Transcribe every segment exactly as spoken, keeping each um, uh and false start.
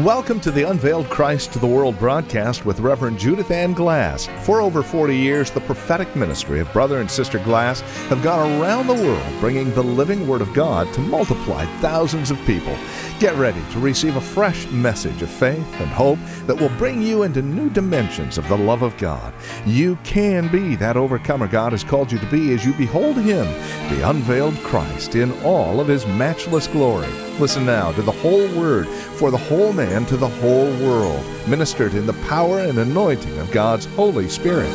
Welcome to the Unveiled Christ to the World broadcast with Reverend Judith Ann Glass. For over forty years, the prophetic ministry of Brother and Sister Glass have gone around the world bringing the living Word of God to multiply thousands of people. Get ready to receive a fresh message of faith and hope that will bring you into new dimensions of the love of God. You can be that overcomer God has called you to be as you behold Him, the unveiled Christ, in all of His matchless glory. Listen now to the whole Word for the whole man to the whole world, ministered in the power and anointing of God's Holy Spirit.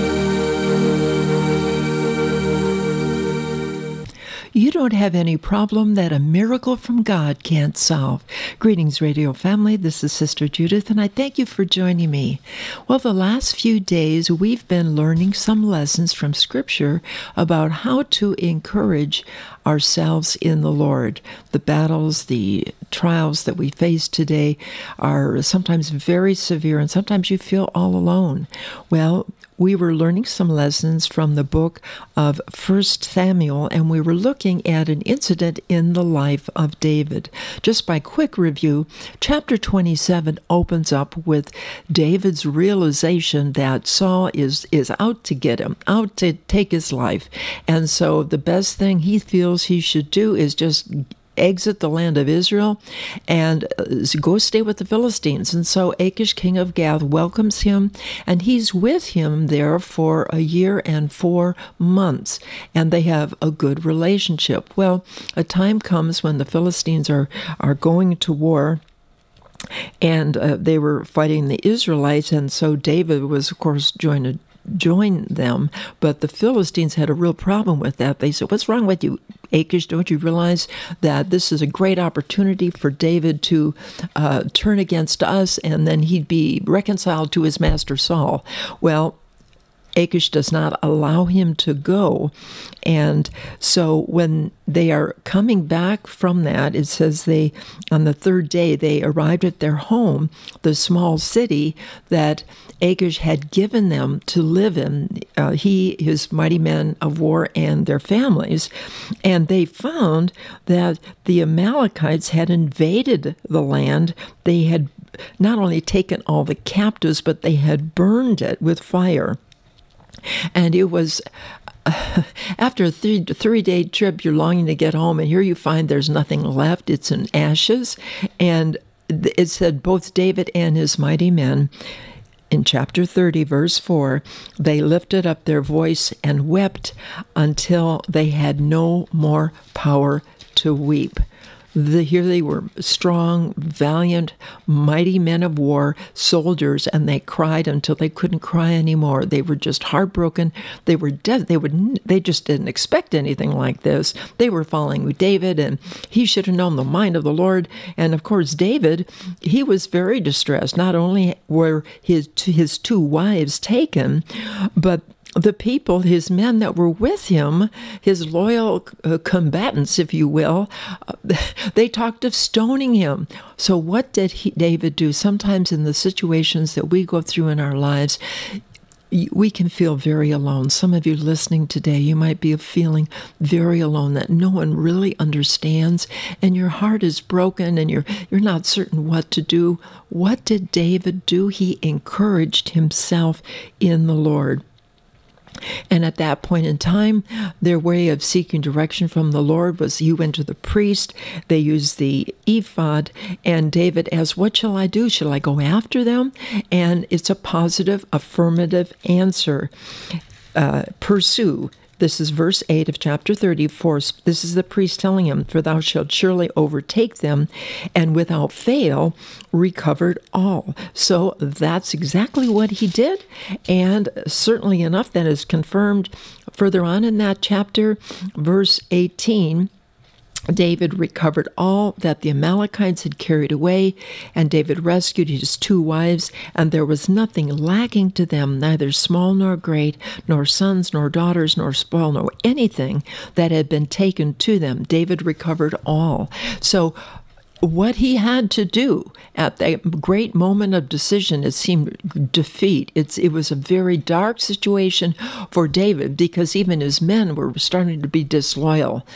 You don't have any problem that a miracle from God can't solve. Greetings, radio family. This is Sister Judith, and I thank you for joining me. Well, the last few days, we've been learning some lessons from Scripture about how to encourage ourselves in the Lord. The battles, the trials that we face today are sometimes very severe, and sometimes you feel all alone. Well, we were learning some lessons from the book of First Samuel, and we were looking at an incident in the life of David. Just by quick review, chapter twenty-seven opens up with David's realization that Saul is, is out to get him, out to take his life. And so the best thing he feels he should do is just exit the land of Israel and go stay with the Philistines. And so Achish, king of Gath, welcomes him, and he's with him there for a year and four months, and they have a good relationship. Well, a time comes when the Philistines are, are going to war, and uh, they were fighting the Israelites, and so David was, of course, joined join them, but the Philistines had a real problem with that. They said, "What's wrong with you, Achish? Don't you realize that this is a great opportunity for David to uh, turn against us, and then he'd be reconciled to his master Saul?" Well, Achish does not allow him to go. And so when they are coming back from that, it says they, on the third day, they arrived at their home, the small city that Achish had given them to live in, uh, he, his mighty men of war, and their families. And they found that the Amalekites had invaded the land. They had not only taken all the captives, but they had burned it with fire. And it was, uh, after a three, three-day trip, you're longing to get home, and here you find there's nothing left. It's in ashes. And it said both David and his mighty men, in chapter thirty, verse four, they lifted up their voice and wept until they had no more power to weep. The, here they were, strong, valiant, mighty men of war, soldiers, and they cried until they couldn't cry anymore. They were just heartbroken. They were dead. They would. They just didn't expect anything like this. They were following David, and he should have known the mind of the Lord. And of course, David, he was very distressed. Not only were his his two wives taken, but the people, his men that were with him, his loyal uh, combatants, if you will, uh, they talked of stoning him. So what did he, David do? Sometimes in the situations that we go through in our lives, we can feel very alone. Some of you listening today, you might be feeling very alone, that no one really understands, and your heart is broken, and you're you're not certain what to do. What did David do? He encouraged himself in the Lord. And at that point in time, their way of seeking direction from the Lord was he went to the priest. They used the ephod, and David asked, "What shall I do? Shall I go after them?" And it's a positive, affirmative answer. Uh, pursue. This is verse eight of chapter thirty-four. This is the priest telling him, "For thou shalt surely overtake them, and without fail recovered all." So that's exactly what he did. And certainly enough, that is confirmed further on in that chapter, verse eighteen. David recovered all that the Amalekites had carried away, and David rescued his two wives, and there was nothing lacking to them, neither small nor great, nor sons nor daughters, nor spoil, nor anything that had been taken to them. David recovered all. So what he had to do at that great moment of decision, it seemed defeat. It's, it was a very dark situation for David, because even his men were starting to be disloyal.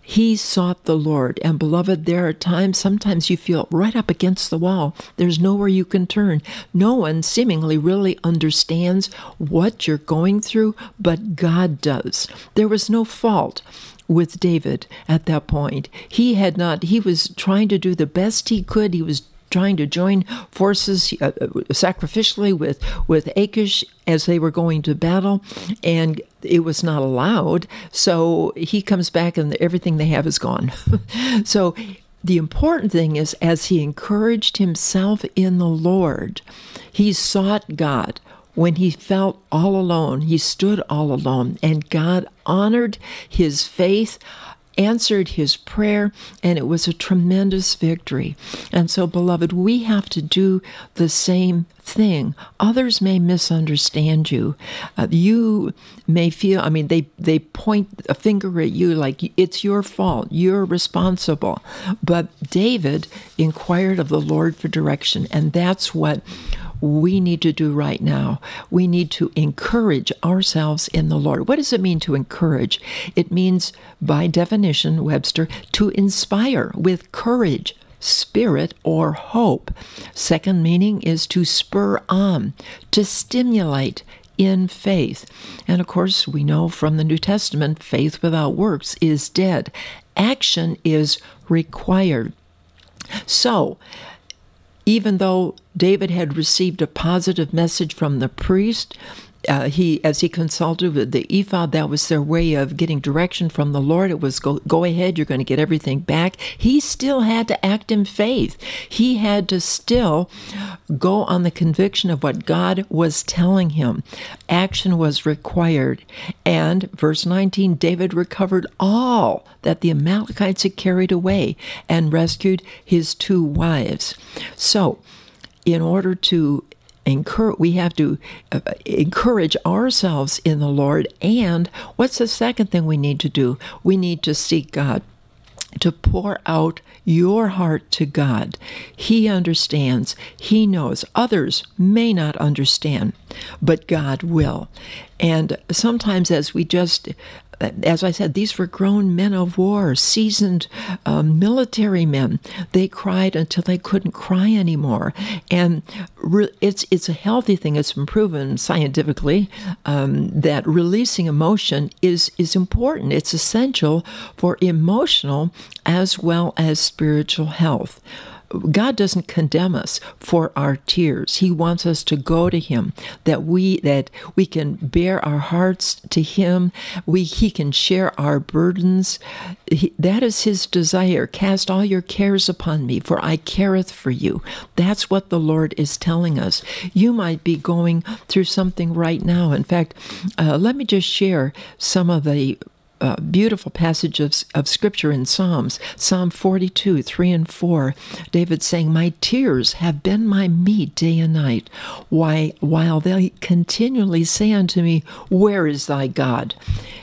He sought the Lord. And beloved, there are times, sometimes you feel right up against the wall. There's nowhere you can turn. No one seemingly really understands what you're going through, but God does. There was no fault with David at that point. He had not, he was trying to do the best he could. He was trying to join forces uh, sacrificially with, with Achish as they were going to battle, and it was not allowed. So he comes back and everything they have is gone. So the important thing is, as he encouraged himself in the Lord, he sought God. When he felt all alone, he stood all alone, and God honored his faith, answered his prayer, and it was a tremendous victory. And so, beloved, we have to do the same thing. Others may misunderstand you. Uh, you may feel, I mean, they, they point a finger at you like it's your fault, you're responsible. But David inquired of the Lord for direction, and that's what we need to do right now. We need to encourage ourselves in the Lord. What does it mean to encourage? It means, by definition, Webster, to inspire with courage, spirit, or hope. Second meaning is to spur on, to stimulate in faith. And of course, we know from the New Testament, faith without works is dead. Action is required. So, even though David had received a positive message from the priest, uh, he, as he consulted with the ephod, that was their way of getting direction from the Lord. It was, go, go ahead, you're going to get everything back. He still had to act in faith. He had to still go on the conviction of what God was telling him. Action was required. And verse nineteen, David recovered all that the Amalekites had carried away and rescued his two wives. So, in order to encourage, we have to uh, encourage ourselves in the Lord. And what's the second thing we need to do? We need to seek God, to pour out your heart to God. He understands. He knows. Others may not understand, but God will. And sometimes as we just, as I said, these were grown men of war, seasoned um, military men. They cried until they couldn't cry anymore. And re- it's it's a healthy thing. It's been proven scientifically um, that releasing emotion is, is important. It's essential for emotional as well as spiritual health. God doesn't condemn us for our tears. He wants us to go to Him, that we that we can bear our hearts to Him. We He can share our burdens. He, that is His desire. Cast all your cares upon me, for I careth for you. That's what the Lord is telling us. You might be going through something right now. In fact, uh, let me just share some of the Uh, beautiful passage of, of Scripture in Psalms. Psalm forty-two, three and four. David saying, "My tears have been my meat day and night, why, while they continually say unto me, Where is thy God?"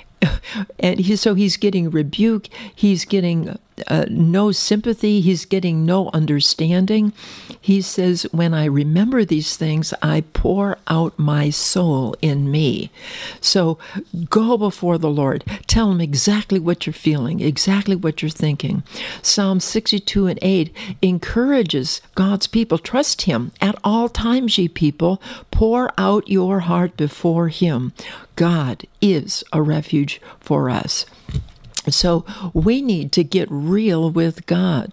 And he, so he's getting rebuke. He's getting uh, no sympathy. He's getting no understanding. He says, "When I remember these things, I pour out my soul in me." So go before the Lord. Tell Him exactly what you're feeling, exactly what you're thinking. Psalm sixty-two and eight encourages God's people. Trust Him at all times, ye people. Pour out your heart before Him. God is a refuge for us. So we need to get real with God.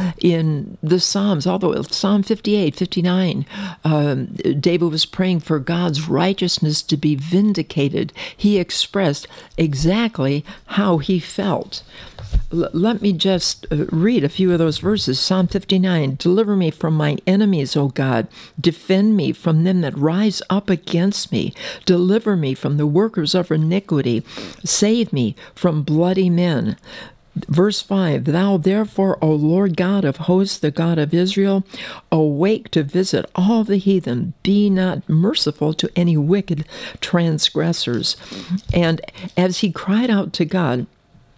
In the Psalms, although Psalm fifty-eight, fifty-nine, um, David was praying for God's righteousness to be vindicated. He expressed exactly how he felt. L- let me just uh, read a few of those verses. Psalm fifty-nine, "Deliver me from my enemies, O God. Defend me from them that rise up against me. Deliver me from the workers of iniquity. Save me from bloody men." Verse five, "Thou therefore, O Lord God of hosts, the God of Israel, awake to visit all the heathen. Be not merciful to any wicked transgressors." And as he cried out to God,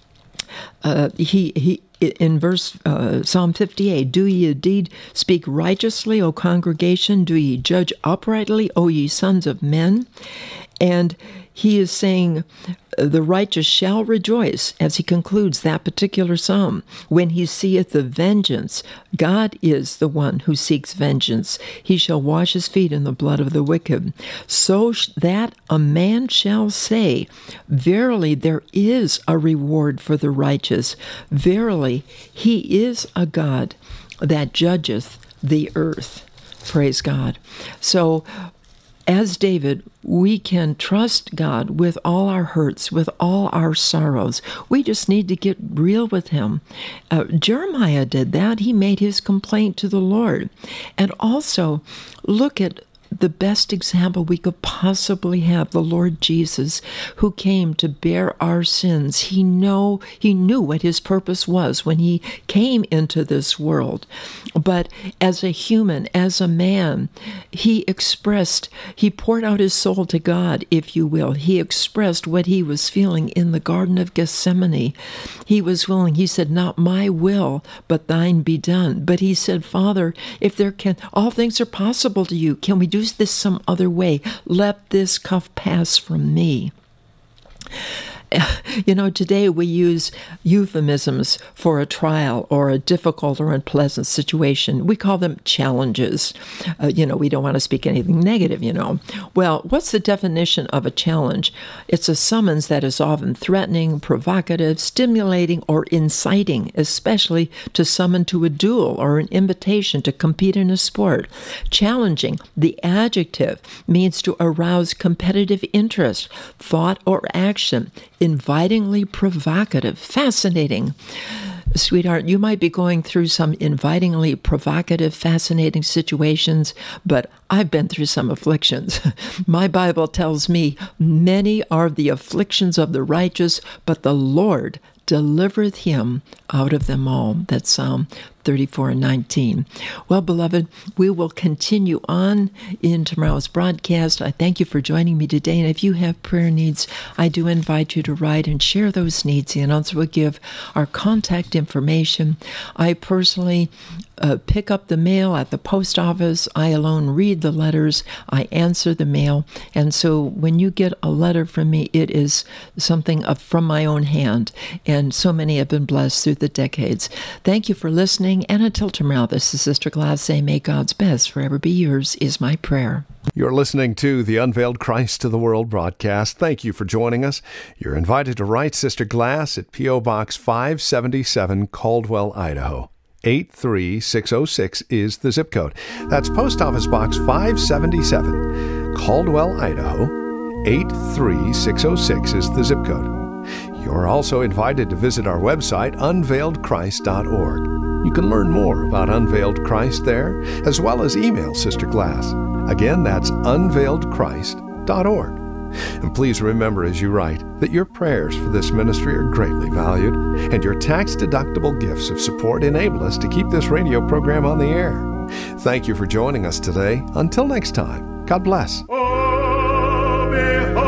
Uh, he he in verse uh, Psalm fifty-eight, "Do ye indeed speak righteously, O congregation? Do ye judge uprightly, O ye sons of men?" And he is saying, the righteous shall rejoice, as he concludes that particular psalm, when he seeth the vengeance. God is the one who seeks vengeance. He shall wash his feet in the blood of the wicked. So that a man shall say, verily there is a reward for the righteous. Verily he is a God that judgeth the earth. Praise God. So, as David, we can trust God with all our hurts, with all our sorrows. We just need to get real with him. Uh, Jeremiah did that. He made his complaint to the Lord. And also, look at the best example we could possibly have, the Lord Jesus, who came to bear our sins. He know he knew what his purpose was when he came into this world. But as a human, as a man, he expressed, he poured out his soul to God, if you will. He expressed what he was feeling in the Garden of Gethsemane. He was willing, he said, not my will, but thine be done. But he said, Father, if there can, all things are possible to you. Can we do this some other way? Let this cup pass from me. You know, today we use euphemisms for a trial or a difficult or unpleasant situation. We call them challenges. Uh, you know, we don't want to speak anything negative, you know. Well, what's the definition of a challenge? It's a summons that is often threatening, provocative, stimulating, or inciting, especially to summon to a duel or an invitation to compete in a sport. Challenging, the adjective, means to arouse competitive interest, thought, or action. Invitingly provocative. Fascinating. Sweetheart, you might be going through some invitingly provocative, fascinating situations, but I've been through some afflictions. My Bible tells me, many are the afflictions of the righteous, but the Lord delivereth him out of them all. That's Psalm thirty-four and nineteen. Well, beloved, we will continue on in tomorrow's broadcast. I thank you for joining me today. And if you have prayer needs, I do invite you to write and share those needs. The announcer will give our contact information. I personally uh, pick up the mail at the post office. I alone read the letters. I answer the mail. And so when you get a letter from me, it is something of, from my own hand. And so many have been blessed through the decades. Thank you for listening. And until tomorrow, this is Sister Glass saying, may God's best forever be yours, is my prayer. You're listening to the Unveiled Christ to the World broadcast. Thank you for joining us. You're invited to write Sister Glass at P O. Box five seventy-seven, Caldwell, Idaho. eight three six oh six is the zip code. That's Post Office Box five seventy-seven, Caldwell, Idaho. eight three six oh six is the zip code. You're also invited to visit our website, unveiled christ dot org. You can learn more about Unveiled Christ there, as well as email Sister Glass. Again, that's unveiled christ dot org. And please remember as you write that your prayers for this ministry are greatly valued, and your tax-deductible gifts of support enable us to keep this radio program on the air. Thank you for joining us today. Until next time, God bless. Oh, behold.